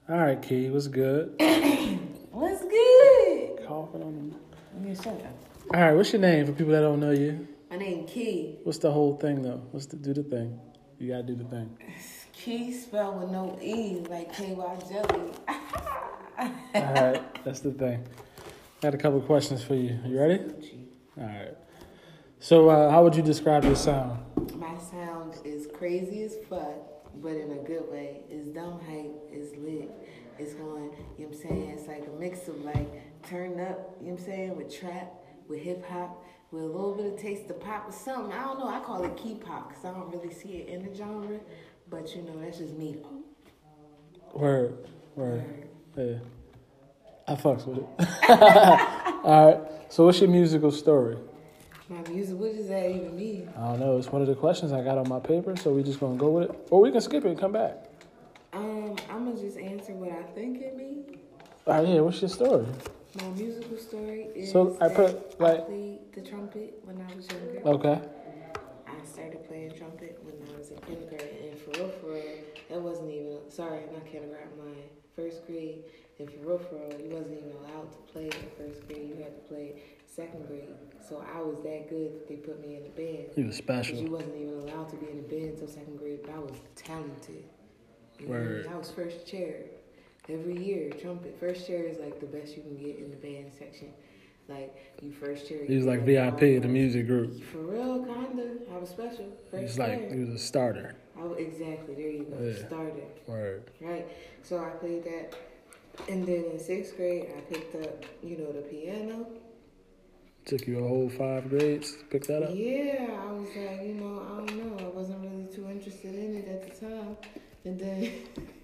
All right, Key, what's good? What's good? Coughing on Yeah, shut up. them. All right, what's your name for people that don't know you? My name Key. What's the whole thing though? Do the thing? You gotta do the thing. Key spelled with no E, like KY jelly. All right, that's the thing. I got a couple questions for you. You ready? All right. So, how would you describe your sound? My sound is crazy as fuck, but in a good way. It's dumb hype, it's lit, it's going, you know what I'm saying? It's like a mix of like turn up, you know what I'm saying, with trap, with hip hop, with a little bit of taste of pop or something. I don't know, I call it key pop because I don't really see it in the genre, but you know, that's just me though. Word. Yeah. I fucks with it. All right. So, what's your musical story? My music, what does that even mean? I don't know. It's one of the questions I got on my paper, so we just gonna go with it, or we can skip it and come back. I'm gonna just answer what I think it means. All right. Yeah. What's your story? My musical story is So, I played the trumpet when I was younger. Okay. I started playing trumpet when I was in kindergarten, and for real, that wasn't even, not kindergarten, my first grade, and for real, you wasn't even allowed to play in first grade, you had to play second grade, so I was that good that they put me in the band. You was special. Because you wasn't even allowed to be in the band until second grade, but I was talented. Word. I was first chair. Every year, trumpet. First chair is like the best you can get in the band section. Like, you first chair. He was like VIP of the music group. For real, kinda. I was special. He was a starter. Exactly, there you go. Yeah. Starter. Word. Right. So I played that. And then in sixth grade, I picked up, the piano. Took you a whole 5 grades to pick that up? Yeah, I was like, I don't know. I wasn't really too interested in it at the time. And then...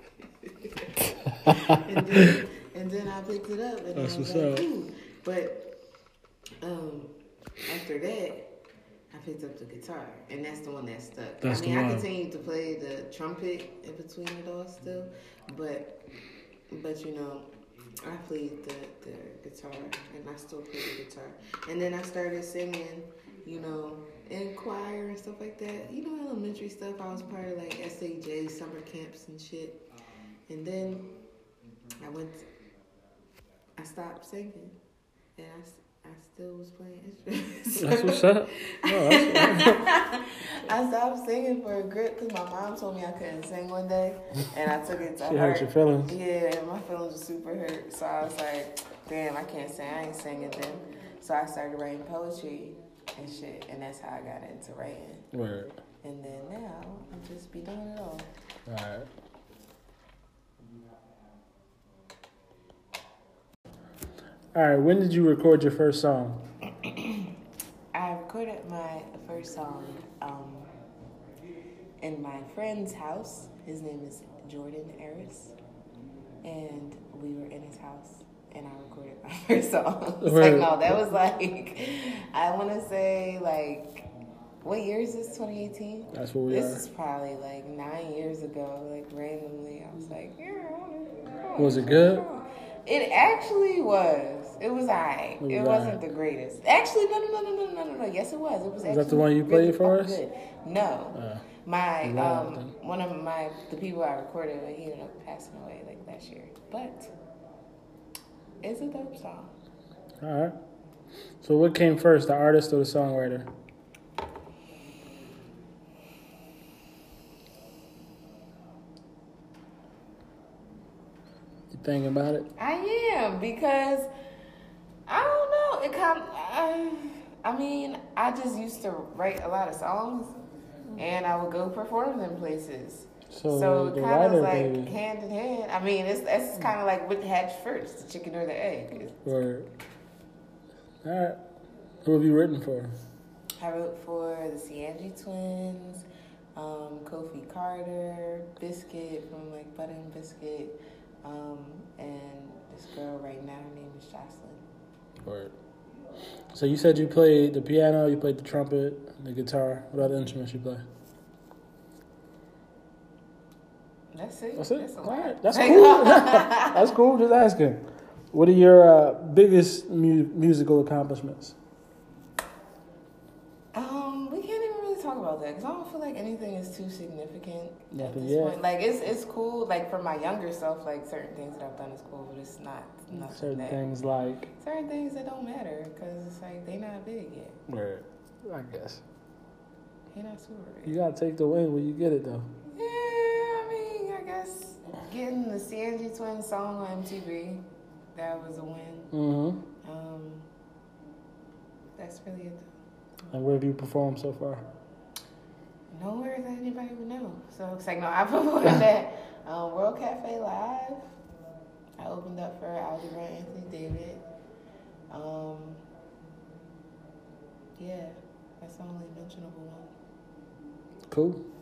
and then I picked it up, and That's I was what's like, up. ooh. But after that, I picked up the guitar, and that's the one that stuck. I continued to play the trumpet in between it all still, but I played the guitar, and I still play the guitar. And then I started singing, in choir and stuff like that. Elementary stuff. I was part of like SAJ summer camps and shit. And then I stopped singing, and I still was playing instruments. That's what's up. No, I stopped singing for a grip because my mom told me I couldn't sing one day, and I took it to She heart. hurt your feelings? Yeah, my feelings were super hurt. So I was like, damn, I can't sing. I ain't singing then. So I started writing poetry and shit, and that's how I got into writing. Word. And then now, I just be doing it all. All right. All right, when did you record your first song? I recorded my first song in my friend's house. His name is Jordan Harris. And we were in his house, and I recorded my first song. That was like, I want to say, like, what year is this, 2018? That's what This is probably like 9 years ago, like randomly. I was like, yeah, I want to. Was it good? It actually was. It was alright. It wasn't the greatest. Actually, no. Yes, it was. It was. Was that the one you played for us? Good. No, one of the people I recorded with, he ended up passing away like last year. But it's a dope song. All right. So what came first, the artist or the songwriter? You thinking about it? I am, because I don't know. It kind of, I just used to write a lot of songs, and I would go perform them places. So it kind of like baby. Hand in hand. I mean, that's kind of like what hatched first, the chicken or the egg. Word. All right. Who have you written for? I wrote for the Ciangi Twins, Kofi Carter, Biscuit from like Butter and Biscuit, and this girl right now, her name is Jocelyn. Word. So you said you played the piano, you played the trumpet, the guitar. What other instruments you play? That's it. That's all right. That's cool. That's cool. Just asking. What are your biggest musical accomplishments? We can't even really talk about that because I don't feel like anything is too significant at Nothing this yet. point. Like it's cool. Like for my younger self, like certain things that I've done is cool, but it's not nothing Certain that, things like, certain things that don't matter because it's like they not big yet. where, I guess. They not super big. You gotta take the win when you get it, though. Yeah, I mean, I guess getting the CNG Twins song on MTV, that was a win. Mm-hmm. That's really it. And where have you performed so far? Nowhere that anybody would know. So it's like, no, I performed at World Cafe Live. I opened up for Algebra Anthony David. Yeah, that's the only mentionable one. Cool.